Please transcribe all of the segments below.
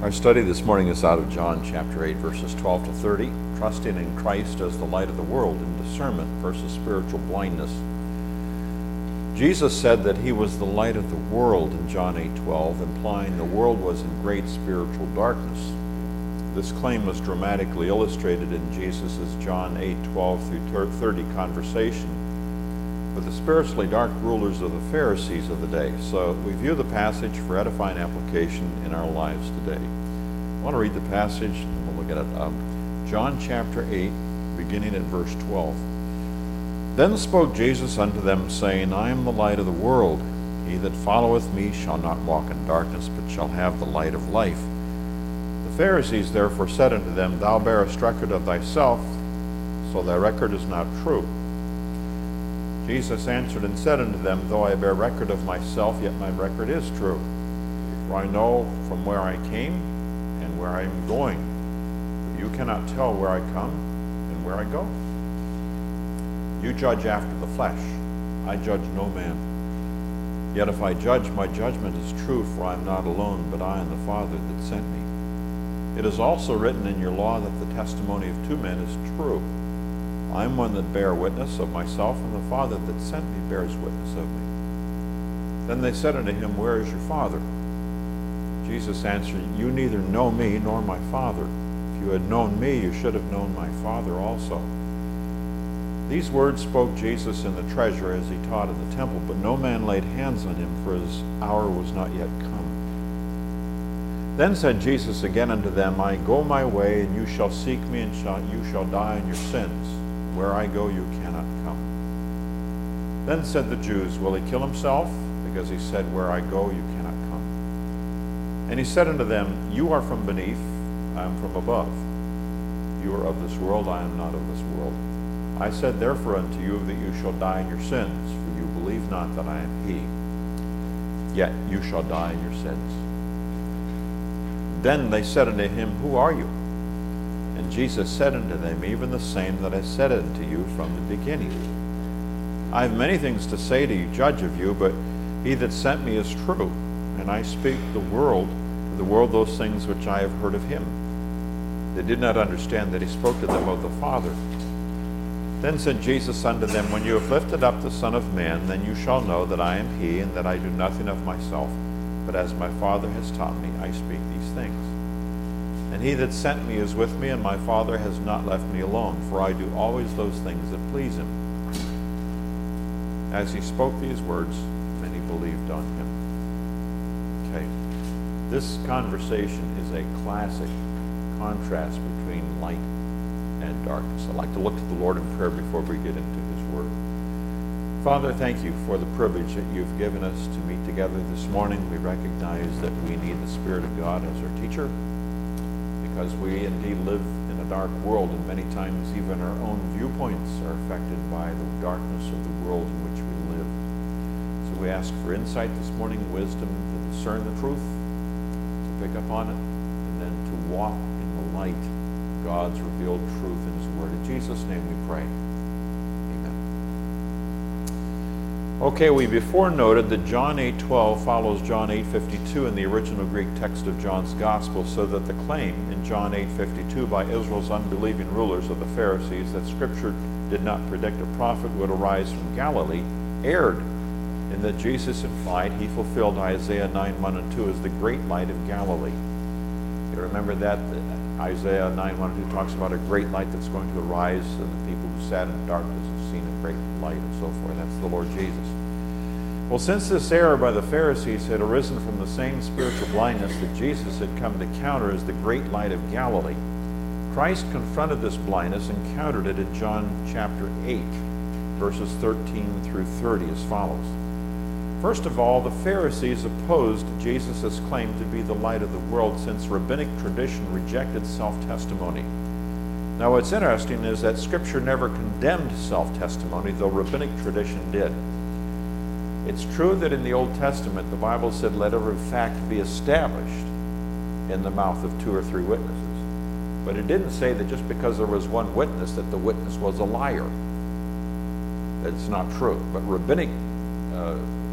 Our study this morning is out of John chapter 8, verses 12 to 30, trusting in Christ as the light of the world and discernment versus spiritual blindness. Jesus said that he was the light of the world in John 8:12, implying the world was in great spiritual darkness. This claim was dramatically illustrated in Jesus' John 8:12 through 30 conversation with the spiritually dark rulers of the Pharisees of the day. So we view the passage for edifying application in our lives today. I want to read the passage, and we'll look at it. John chapter 8, beginning at verse 12. Then spoke Jesus unto them, saying, I am the light of the world. He that followeth me shall not walk in darkness, but shall have the light of life. The Pharisees therefore said unto them, Thou bearest record of thyself, so thy record is not true. Jesus answered and said unto them, Though I bear record of myself, yet my record is true. For I know from where I came and where I am going. But you cannot tell where I come and where I go. You judge after the flesh. I judge no man. Yet if I judge, my judgment is true, for I am not alone, but I and the Father that sent me. It is also written in your law that the testimony of two men is true. I am one that bear witness of myself, and the Father that sent me bears witness of me. Then they said unto him, Where is your Father? Jesus answered, You neither know me nor my Father. If you had known me, you should have known my Father also. These words spoke Jesus in the treasure as he taught in the temple, but no man laid hands on him, for his hour was not yet come. Then said Jesus again unto them, I go my way, and you shall seek me, and you shall die in your sins. Where I go, you cannot come. Then said the Jews, Will he kill himself? Because he said, Where I go, you cannot come. And he said unto them, You are from beneath, I am from above. You are of this world, I am not of this world. I said therefore unto you that you shall die in your sins, for you believe not that I am he. Yet you shall die in your sins. Then they said unto him, Who are you? And Jesus said unto them, Even the same that I said unto you from the beginning. I have many things to say to you, judge of you, but he that sent me is true, and I speak to the world those things which I have heard of him. They did not understand that he spoke to them of the Father. Then said Jesus unto them, When you have lifted up the Son of Man, then you shall know that I am he, and that I do nothing of myself, but as my Father has taught me, I speak these things. And he that sent me is with me, and my Father has not left me alone, for I do always those things that please him. As he spoke these words, many believed on him. Okay. This conversation is a classic contrast between light and darkness. I'd like to look to the Lord in prayer before we get into his word. Father, thank you for the privilege that you've given us to meet together this morning. We recognize that we need the Spirit of God as our teacher, because we indeed live in a dark world, and many times even our own viewpoints are affected by the darkness of the world in which we live. So we ask for insight this morning, wisdom to discern the truth, to pick up on it, and then to walk in the light of God's revealed truth in his word. In Jesus' name we pray. Okay, we before noted that John 8:12 follows John 8:52 in the original Greek text of John's Gospel, so that the claim in John 8:52 by Israel's unbelieving rulers of the Pharisees that Scripture did not predict a prophet would arise from Galilee erred, in that Jesus implied he fulfilled Isaiah 9:1 and 2 as the great light of Galilee. You remember that Isaiah 9:1 and 2 talks about a great light that's going to arise, so the people who sat in darkness have seen a great light and so forth. That's the Lord Jesus. Well, since this error by the Pharisees had arisen from the same spiritual blindness that Jesus had come to counter as the great light of Galilee, Christ confronted this blindness and countered it in John chapter 8, verses 13 through 30 as follows. First of all, the Pharisees opposed Jesus' claim to be the light of the world, since rabbinic tradition rejected self-testimony. Now, what's interesting is that Scripture never condemned self-testimony, though rabbinic tradition did. It's true that in the Old Testament, the Bible said, Let every fact be established in the mouth of 2 or 3 witnesses. But it didn't say that just because there was one witness, that the witness was a liar. That's not true. But rabbinic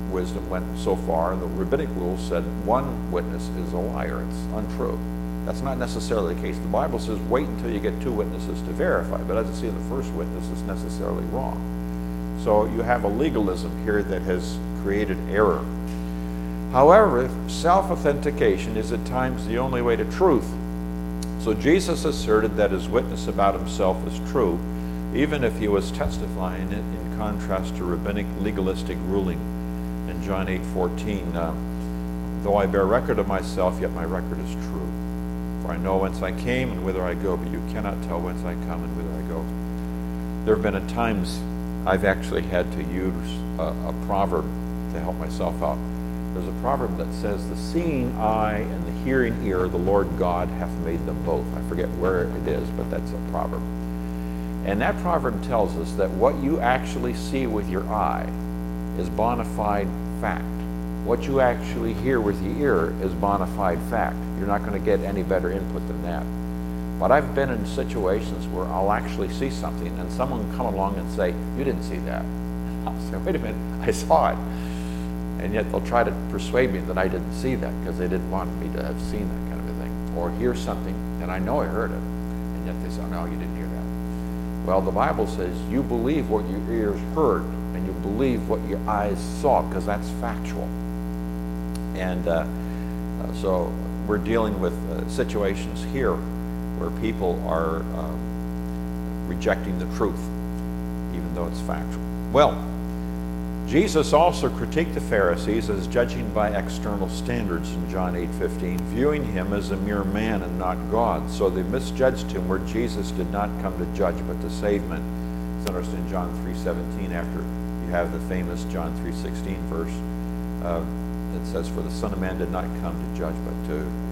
wisdom went so far, and the rabbinic rules said one witness is a liar. It's untrue. That's not necessarily the case. The Bible says wait until you get two witnesses to verify, but it doesn't say the first witness is necessarily wrong. So you have a legalism here that has created error. However, self-authentication is at times the only way to truth. So Jesus asserted that his witness about himself is true, even if he was testifying it in contrast to rabbinic legalistic ruling in John 8:14. Though I bear record of myself, yet my record is true. For I know whence I came and whither I go, but you cannot tell whence I come and whither I go. There have been at times I've actually had to use a proverb to help myself out. There's a proverb that says, the seeing eye and the hearing ear, the Lord God hath made them both. I forget where it is, but that's a proverb. And that proverb tells us that what you actually see with your eye is bona fide fact. What you actually hear with your ear is bona fide fact. You're not going to get any better input than that. But I've been in situations where I'll actually see something and someone will come along and say, you didn't see that. I'll say, wait a minute, I saw it. And yet they'll try to persuade me that I didn't see that because they didn't want me to have seen that kind of a thing. Or hear something and I know I heard it. And yet they say, no, you didn't hear that. Well, the Bible says you believe what your ears heard and you believe what your eyes saw, because that's factual. And so we're dealing with situations here where people are rejecting the truth, even though it's factual. Well, Jesus also critiqued the Pharisees as judging by external standards in John 8:15, viewing him as a mere man and not God. So they misjudged him where Jesus did not come to judge but to save men. It's interesting in John 3:17, after you have the famous John 3:16 verse, it says, for the Son of Man did not come to judge but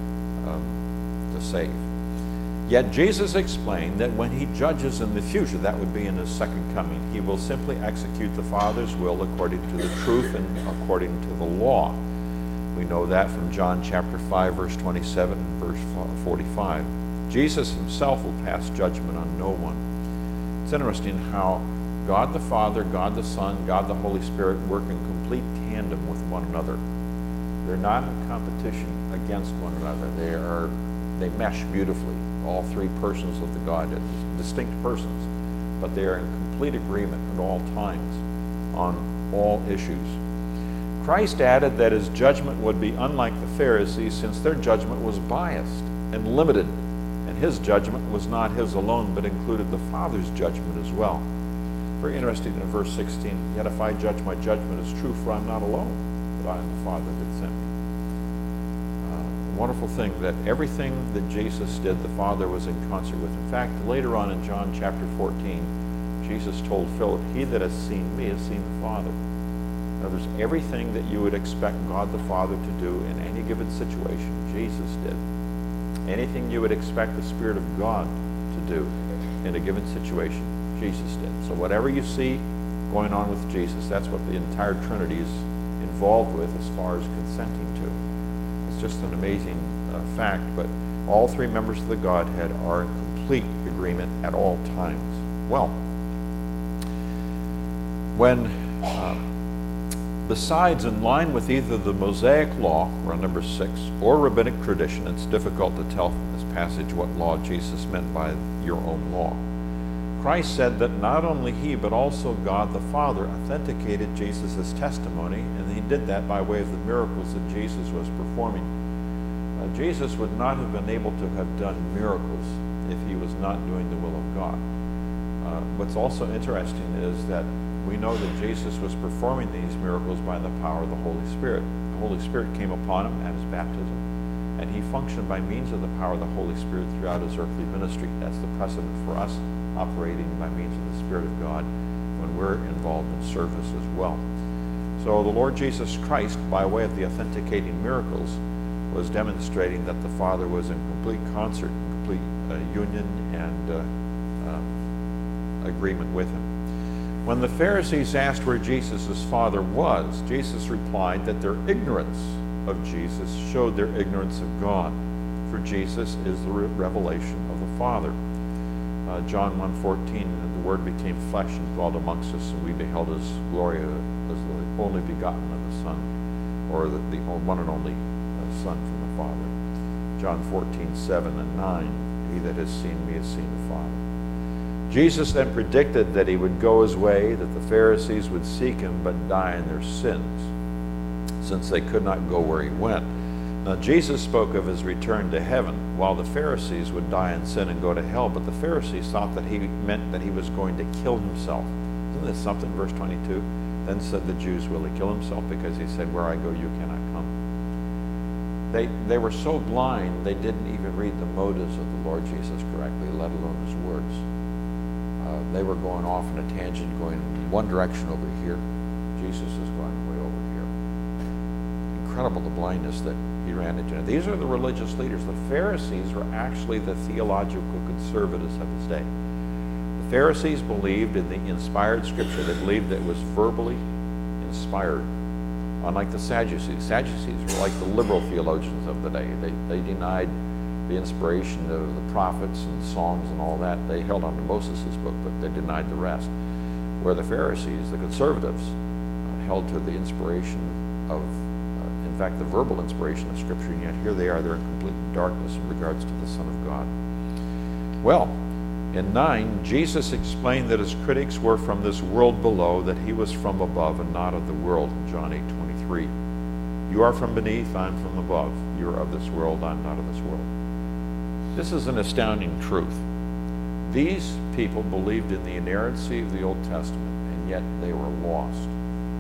to save. Yet Jesus explained that when he judges in the future, that would be in his second coming, he will simply execute the Father's will according to the truth and according to the law. We know that from John chapter 5, verse 27 and verse 45. Jesus himself will pass judgment on no one. It's interesting how God the Father, God the Son, God the Holy Spirit work in complete tandem with one another. They're not in competition against one another. They mesh beautifully. All three persons of the Godhead, distinct persons, but they are in complete agreement at all times on all issues. Christ added that his judgment would be unlike the Pharisees, since their judgment was biased and limited, and his judgment was not his alone, but included the Father's judgment as well. Very interesting in verse 16, yet if I judge, my judgment is true, for I'm not alone, but I am the Father that sent me. Wonderful thing that everything that Jesus did, the Father was in concert with. In fact, later on in John chapter 14, Jesus told Philip, he that has seen me has seen the Father. In other words, everything that you would expect God the Father to do in any given situation, Jesus did. Anything you would expect the Spirit of God to do in a given situation, Jesus did. So whatever you see going on with Jesus, that's what the entire Trinity is involved with as far as consenting to. Just an amazing fact, but all three members of the Godhead are in complete agreement at all times. Well, when besides in line with either the Mosaic law, run number 6, or rabbinic tradition, it's difficult to tell from this passage what law Jesus meant by your own law. Christ said that not only he, but also God the Father authenticated Jesus' testimony, and he did that by way of the miracles that Jesus was performing. Jesus would not have been able to have done miracles if he was not doing the will of God. What's also interesting is that we know that Jesus was performing these miracles by the power of the Holy Spirit. The Holy Spirit came upon him at his baptism, and he functioned by means of the power of the Holy Spirit throughout his earthly ministry. That's the precedent for us, operating by means of the Spirit of God when we're involved in service as well. So the Lord Jesus Christ, by way of the authenticating miracles, was demonstrating that the Father was in complete concert, complete union and agreement with him. When the Pharisees asked where Jesus' Father was, Jesus replied that their ignorance of Jesus showed their ignorance of God, for Jesus is the revelation of the Father. John 1:14, the Word became flesh and dwelt amongst us, and we beheld his glory as the only begotten of the Son, or the one and only Son from the Father. John 14:7 and 9, he that has seen me has seen the Father. Jesus then predicted that he would go his way, that the Pharisees would seek him but die in their sins, since they could not go where he went. Now Jesus spoke of his return to heaven, while the Pharisees would die in sin and go to hell, but the Pharisees thought that he meant that he was going to kill himself. Isn't this something? Verse 22, then said the Jews, will he kill himself? Because he said, where I go, you cannot come. They were so blind, they didn't even read the motives of the Lord Jesus correctly, let alone his words. They were going off in a tangent, going one direction over here. Jesus is going way over here. Incredible, the blindness that he ran into. These are the religious leaders. The Pharisees were actually the theological conservatives of his day. The Pharisees believed in the inspired scripture. They believed that it was verbally inspired. Unlike the Sadducees. Sadducees were like the liberal theologians of the day. They denied the inspiration of the prophets and songs and all that. They held on to Moses' book, but they denied the rest. Where the Pharisees, the conservatives, held to the inspiration of, in fact, the verbal inspiration of Scripture, and yet here they are, they're in complete darkness in regards to the Son of God. Well, in 9, Jesus explained that his critics were from this world below, that he was from above and not of the world, in John 8:23. You are from beneath, I'm from above. You are of this world, I'm not of this world. This is an astounding truth. These people believed in the inerrancy of the Old Testament, and yet they were lost.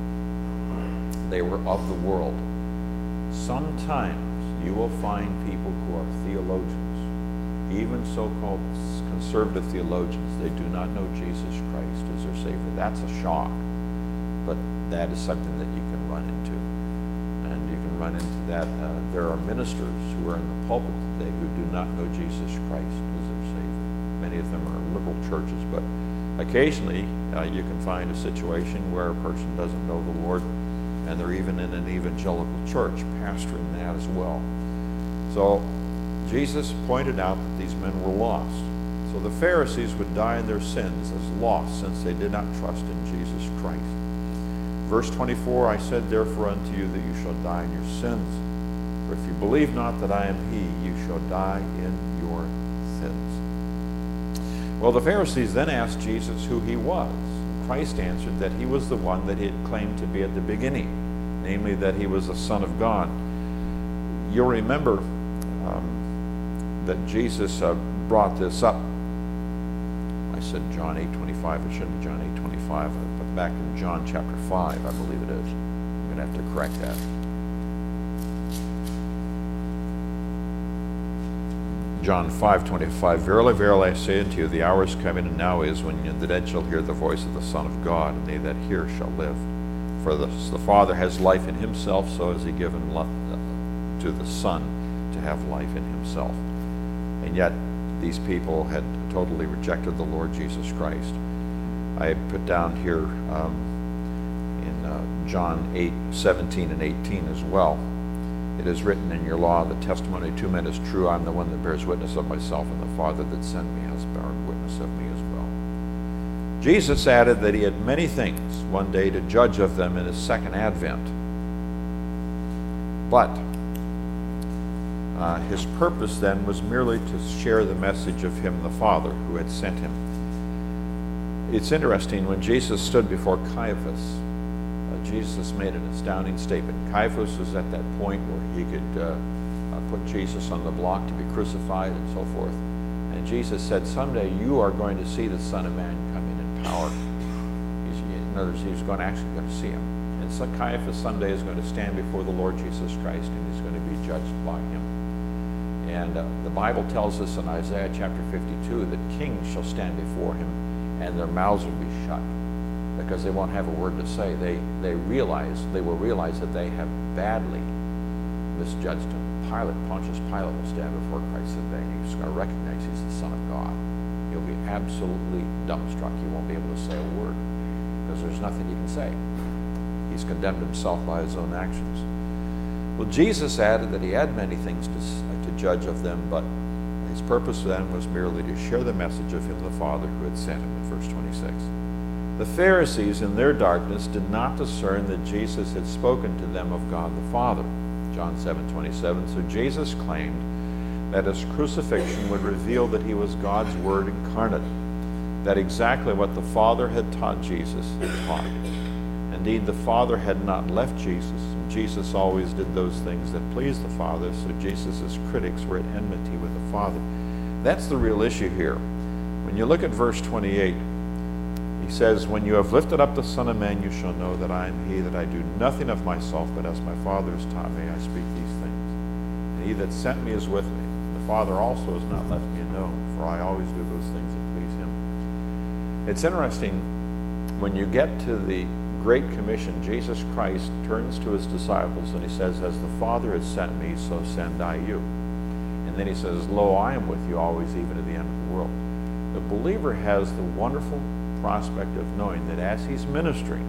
They were of the world. Sometimes you will find people who are theologians, even so-called conservative theologians. They do not know Jesus Christ as their Savior. That's a shock, but that is something that you can run into. And you can run into that. There are ministers who are in the pulpit today who do not know Jesus Christ as their Savior. Many of them are liberal churches, but occasionally you can find a situation where a person doesn't know the Lord, and they're even in an evangelical church, pastoring that as well. So Jesus pointed out that these men were lost. So the Pharisees would die in their sins as lost, since they did not trust in Jesus Christ. Verse 24, I said therefore unto you that you shall die in your sins. For if you believe not that I am he, you shall die in your sins. Well, the Pharisees then asked Jesus who he was. Christ answered that he was the one that he had claimed to be at the beginning, namely that he was the Son of God. You'll remember that Jesus brought this up. I said John 8:25. It shouldn't be John 8:25, but back in John chapter 5, I believe it is. I'm going to have to correct that. John 5:25, verily, verily, I say unto you, the hour is coming, and now is, when the dead shall hear the voice of the Son of God, and they that hear shall live. For the Father has life in himself, so has he given to the Son to have life in himself. And yet, these people had totally rejected the Lord Jesus Christ. I put down here in John 8:17 and 18 as well. It is written in your law, the testimony of 2 men is true. I'm the one that bears witness of myself, and the Father that sent me has borne witness of me as well. Jesus added that he had many things one day to judge of them in his second advent. But his purpose then was merely to share the message of him, the Father, who had sent him. It's interesting, when Jesus stood before Caiaphas, Jesus made an astounding statement. Caiaphas was at that point where he could put Jesus on the block to be crucified and so forth. And Jesus said, someday you are going to see the Son of Man coming in power. In other words, he was actually going to see him. And so Caiaphas someday is going to stand before the Lord Jesus Christ, and he's going to be judged by him. And the Bible tells us in Isaiah chapter 52 that kings shall stand before him, and their mouths will be shut, because they won't have a word to say. They will realize that they have badly misjudged him. Pontius Pilate will stand before Christ and he's going to recognize he's the Son of God. He'll be absolutely dumbstruck. He won't be able to say a word, because there's nothing he can say. He's condemned himself by his own actions. Well, Jesus added that he had many things to judge of them, but his purpose then was merely to share the message of him, the Father, who had sent him, in verse 26. The Pharisees, in their darkness, did not discern that Jesus had spoken to them of God the Father. John 7:27. So Jesus claimed that his crucifixion would reveal that he was God's Word incarnate, that exactly what the Father had taught Jesus had taught. Indeed, the Father had not left Jesus. Jesus always did those things that pleased the Father, so Jesus' critics were at enmity with the Father. That's the real issue here. When you look at verse 28, he says, when you have lifted up the Son of Man, you shall know that I am he, that I do nothing of myself, but as my Father has taught me, I speak these things. And he that sent me is with me. The Father also has not left me alone, for I always do those things that please him. It's interesting, when you get to the Great Commission, Jesus Christ turns to his disciples and he says, as the Father has sent me, so send I you. And then he says, lo, I am with you always, even to the end of the world. The believer has the wonderful prospect of knowing that as he's ministering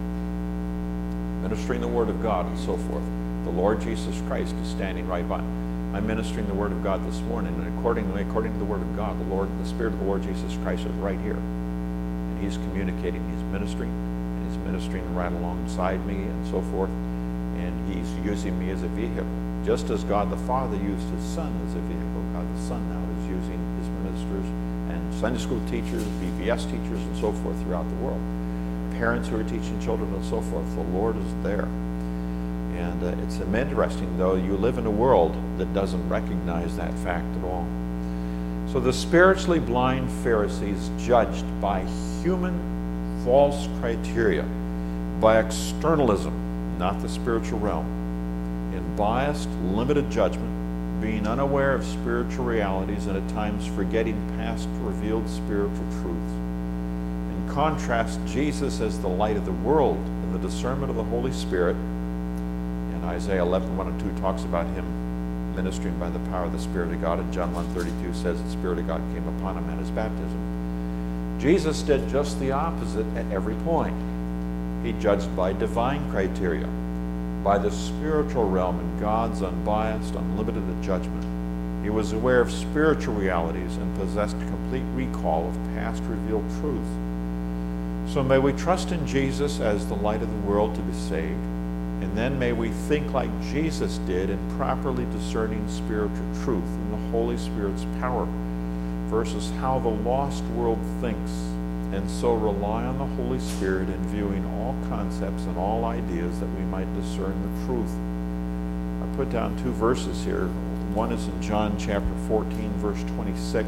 the Word of God and so forth, the Lord Jesus Christ is standing right by. I'm ministering the Word of God this morning, and according to the Word of God, the Spirit of the Lord Jesus Christ is right here. And he's communicating, he's ministering right alongside me and so forth, and he's using me as a vehicle. Just as God the Father used his Son as a vehicle, God the Son now is using his ministers and Sunday school teachers, VBS teachers, and so forth throughout the world. Parents who are teaching children and so forth. The Lord is there. And it's interesting, though, you live in a world that doesn't recognize that fact at all. So the spiritually blind Pharisees judged by human false criteria, by externalism, not the spiritual realm, in biased, limited judgment, being unaware of spiritual realities and at times forgetting past revealed spiritual truths. In contrast, Jesus as the light of the world in the discernment of the Holy Spirit, and Isaiah 11:1-2 talks about him ministering by the power of the Spirit of God, and John 1:32 says the Spirit of God came upon him at his baptism. Jesus did just the opposite at every point. He judged by divine criteria, by the spiritual realm in God's unbiased, unlimited judgment. He was aware of spiritual realities and possessed complete recall of past revealed truth. So may we trust in Jesus as the light of the world to be saved, and then may we think like Jesus did in properly discerning spiritual truth in the Holy Spirit's power versus how the lost world thinks, and so rely on the Holy Spirit in viewing all concepts and all ideas that we might discern the truth. I put down two verses here. One is in John chapter 14, verse 26.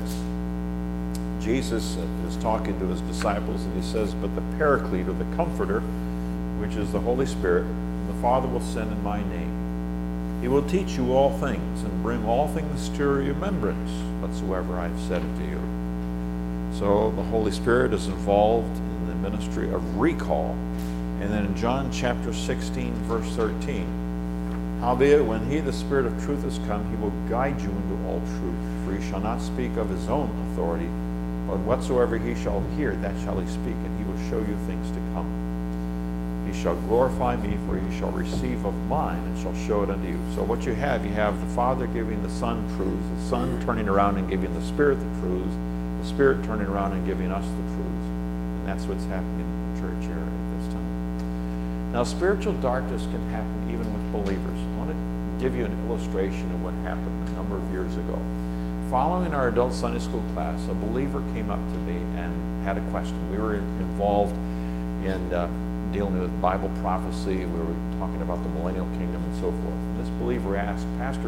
Jesus is talking to his disciples and he says, but the Paraclete, or the Comforter, which is the Holy Spirit, the Father will send in my name. He will teach you all things and bring all things to your remembrance whatsoever I have said unto you. So the Holy Spirit is involved in the ministry of recall. And then in John chapter 16, verse 13, howbeit when he, the Spirit of truth, is come, he will guide you into all truth. For he shall not speak of his own authority, but whatsoever he shall hear, that shall he speak, and he will show you things to come. He shall glorify me, for he shall receive of mine and shall show it unto you. So what you have the Father giving the Son truths, the Son turning around and giving the Spirit the truths, the Spirit turning around and giving us the truths. And that's what's happening in the church here at this time. Now, spiritual darkness can happen even with believers. I want to give you an illustration of what happened a number of years ago. Following our adult Sunday school class, a believer came up to me and had a question. We were involved in dealing with Bible prophecy. We were talking about the millennial kingdom and so forth. And this believer asked, Pastor,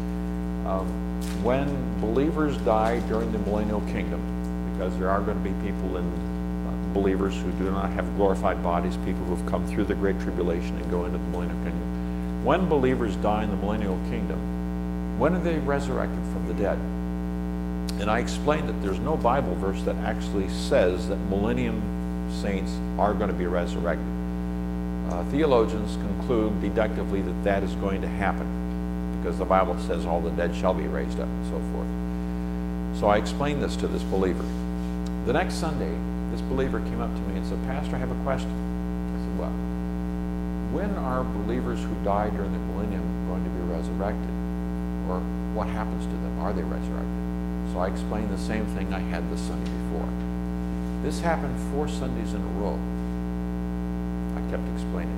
when believers die during the millennial kingdom, because there are going to be people in believers who do not have glorified bodies, people who have come through the Great Tribulation and go into the millennial kingdom. When believers die in the millennial kingdom, when are they resurrected from the dead? And I explained that there's no Bible verse that actually says that millennium saints are going to be resurrected. Theologians conclude deductively that that is going to happen because the Bible says all the dead shall be raised up and so forth. So I explained this to this believer. The next Sunday, this believer came up to me and said, Pastor, I have a question. I said, well, when are believers who die during the millennium going to be resurrected? Or what happens to them? Are they resurrected? So I explained the same thing I had the Sunday before. This happened 4 Sundays in a row. kept explaining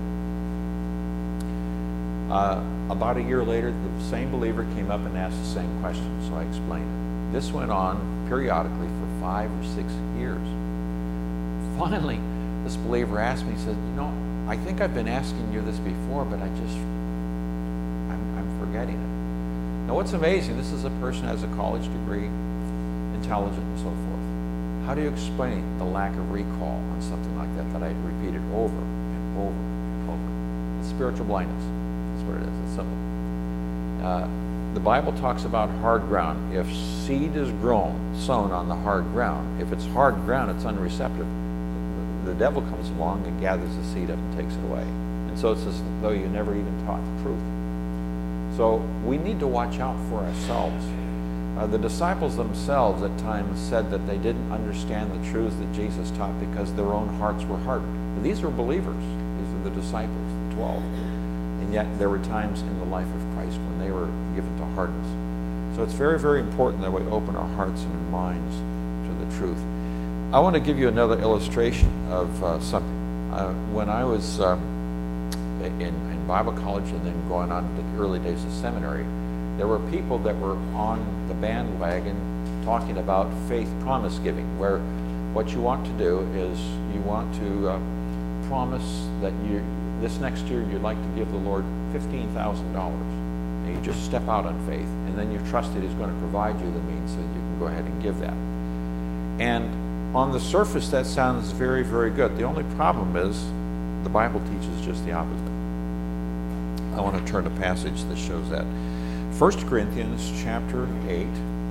it. About a year later, the same believer came up and asked the same question, so I explained it. This went on periodically for 5 or 6 years. Finally, this believer asked me, he said, I think I've been asking you this before, but I'm forgetting it. Now what's amazing, this is a person who has a college degree, intelligent and so forth. How do you explain the lack of recall on something like that I repeated over and over and over? It's spiritual blindness. That's what it is. It's simple. The Bible talks about hard ground. If seed is sown on the hard ground, if it's hard ground, it's unreceptive. The devil comes along and gathers the seed up and takes it away. And so it's as though you never even taught the truth. So we need to watch out for ourselves. The disciples themselves at times said that they didn't understand the truths that Jesus taught because their own hearts were hardened. But these were believers. These are the disciples, the 12. And yet there were times in the life of Christ when they were given to hardness. So it's very, very important that we open our hearts and minds to the truth. I want to give you another illustration of something. When I was in Bible college and then going on to the early days of seminary, there were people that were on the bandwagon talking about faith promise giving, where what you want to do is you want to promise that this next year you'd like to give the Lord $15,000. And you just step out on faith, and then you trust that He's going to provide you the means so that you can go ahead and give that. And on the surface, that sounds very, very good. The only problem is the Bible teaches just the opposite. I want to turn to a passage that shows that. 1 Corinthians chapter 8.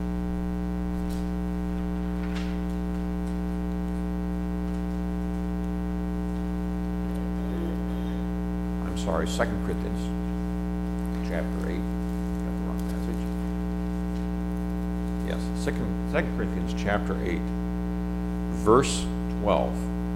I'm sorry, 2 Corinthians chapter 8. Got the wrong passage. Yes, 2 Corinthians chapter 8, verse 12.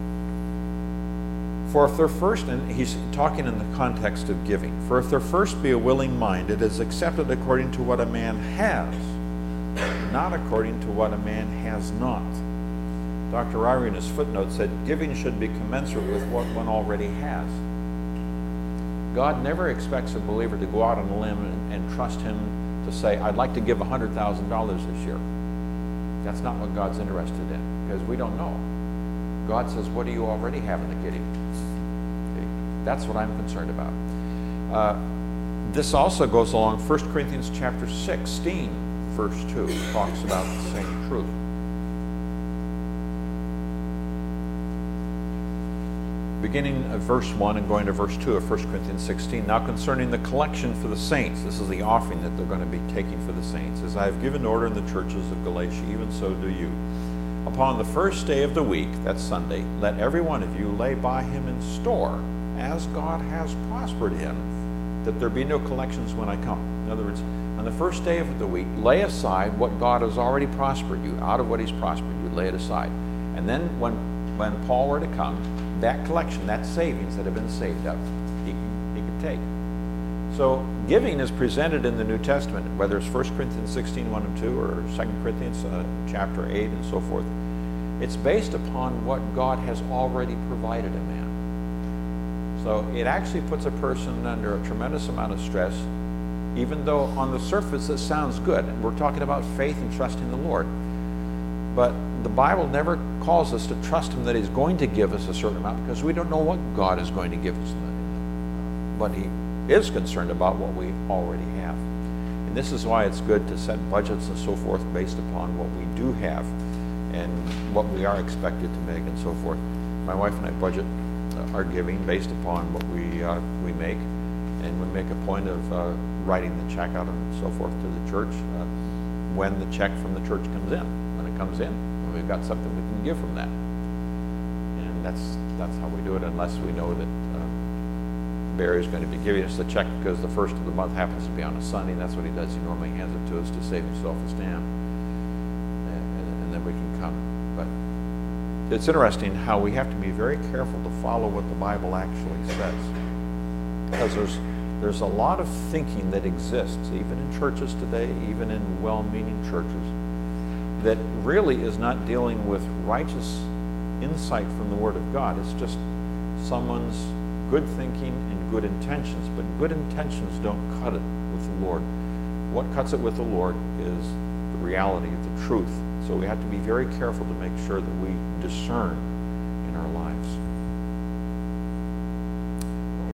For if there first, and he's talking in the context of giving, for if there first be a willing mind, it is accepted according to what a man has, not according to what a man has not. Dr. Ryrie in his footnote said, giving should be commensurate with what one already has. God never expects a believer to go out on a limb and trust Him to say, I'd like to give $100,000 this year. That's not what God's interested in, because we don't know. God says, what do you already have in the kitty? That's what I'm concerned about. This also goes along 1 Corinthians chapter 16, verse 2, talks about the same truth. Beginning of verse 1 and going to verse 2 of 1 Corinthians 16. Now concerning the collection for the saints, this is the offering that they're going to be taking for the saints. As I have given order in the churches of Galatia, even so do you. Upon the first day of the week, that's Sunday, let every one of you lay by him in store, as God has prospered him, that there be no collections when I come. In other words, on the first day of the week, lay aside what God has already prospered you. Out of what He's prospered you, lay it aside. And then when Paul were to come, that collection, that savings that have been saved up, he could take. So giving is presented in the New Testament, whether it's 1 Corinthians 16, 1 and 2, or 2 Corinthians chapter 8 and so forth. It's based upon what God has already provided a man. So it actually puts a person under a tremendous amount of stress, even though on the surface it sounds good. And we're talking about faith and trusting the Lord. But the Bible never calls us to trust Him that He's going to give us a certain amount, because we don't know what God is going to give us. But He is concerned about what we already have. And this is why it's good to set budgets and so forth based upon what we do have and what we are expected to make and so forth. My wife and I budget our giving based upon what we make, and we make a point of writing the check out and so forth to the church when the check from the church comes in. When it comes in, we've got something we can give from that. And that's how we do it, unless we know that Barry's going to be giving us the check because the first of the month happens to be on a Sunday, and that's what he does. He normally hands it to us to save himself a stamp, and then we can come. But it's interesting how we have to be very careful to follow what the Bible actually says, because there's a lot of thinking that exists, even in churches today, even in well-meaning churches, that really is not dealing with righteous insight from the Word of God. It's just someone's good thinking and good intentions, but good intentions don't cut it with the Lord. What cuts it with the Lord is the reality, the truth. So we have to be very careful to make sure that we discern